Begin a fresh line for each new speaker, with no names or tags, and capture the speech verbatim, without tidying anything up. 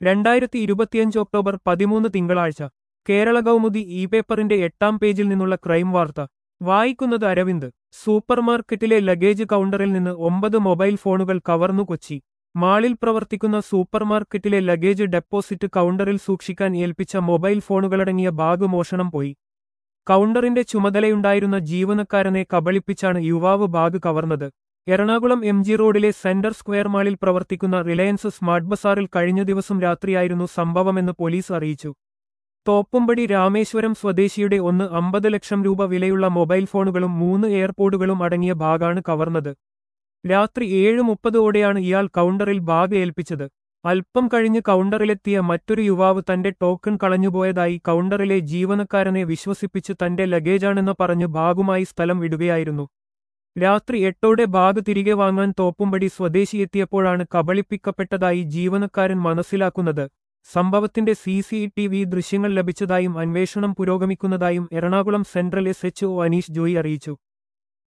രണ്ടായിരത്തി ഇരുപത്തിയഞ്ച് ഒക്ടോബർ പതിമൂന്ന് തിങ്കളാഴ്ച കേരള കൗമുദി ഇ പേപ്പറിന്റെ എട്ടാം പേജിൽ നിന്നുള്ള ക്രൈം വാർത്ത വായിക്കുന്നത് അരവിന്ദ്. സൂപ്പർമാർക്കറ്റിലെ ലഗേജ് കൗണ്ടറിൽ നിന്ന് ഒമ്പത് മൊബൈൽ ഫോണുകൾ കവർന്നു. കൊച്ചി മാളിൽ പ്രവർത്തിക്കുന്ന സൂപ്പർമാർക്കറ്റിലെ ലഗേജ് ഡെപ്പോസിറ്റ് കൗണ്ടറിൽ സൂക്ഷിക്കാൻ ഏൽപ്പിച്ച മൊബൈൽ ഫോണുകളടങ്ങിയ ബാഗ് മോഷണം പോയി. കൗണ്ടറിന്റെ ചുമതലയുണ്ടായിരുന്ന ജീവനക്കാരനെ കബളിപ്പിച്ചാണ് യുവാവ് ബാഗ് കവർന്നത്. എറണാകുളം എം ജി റോഡിലെ സെന്റർ സ്ക്വയർ മാളിൽ പ്രവർത്തിക്കുന്ന റിലയൻസ് സ്മാർട്ട് ബസാറിൽ കഴിഞ്ഞ ദിവസം രാത്രിയായിരുന്നു സംഭവമെന്ന് പോലീസ് അറിയിച്ചു. തോപ്പുംപടി രാമേശ്വരം സ്വദേശിയുടെ ഒന്ന് അമ്പത് ലക്ഷം രൂപ വിലയുള്ള മൊബൈൽ ഫോണുകളും മൂന്ന് എയർപോഡുകളും അടങ്ങിയ ബാഗാണ് കവർന്നത്. രാത്രി ഏഴ് മുപ്പതോടെയാണ് ഇയാൾ കൗണ്ടറിൽ ബാഗ് ഏൽപ്പിച്ചത്. അല്പം കഴിഞ്ഞ് കൗണ്ടറിലെത്തിയ മറ്റൊരു യുവാവ് തന്റെ ടോക്കൺ കളഞ്ഞുപോയതായി കൗണ്ടറിലെ ജീവനക്കാരനെ വിശ്വസിപ്പിച്ച് തന്റെ ലഗേജാണെന്ന് പറഞ്ഞ് ബാഗുമായി സ്ഥലം വിടുകയായിരുന്നു. രാത്രി എട്ടോടെ ബാഗ് തിരികെ വാങ്ങാൻ തോപ്പുംപടി സ്വദേശിയെത്തിയപ്പോഴാണ് കബളിപ്പിക്കപ്പെട്ടതായി ജീവനക്കാരൻ മനസ്സിലാക്കുന്നത്. സംഭവത്തിന്റെ സി സി ടി വി ദൃശ്യങ്ങൾ ലഭിച്ചതായും അന്വേഷണം പുരോഗമിക്കുന്നതായും Ernakulam central S H O Aneesh Joy അറിയിച്ചു.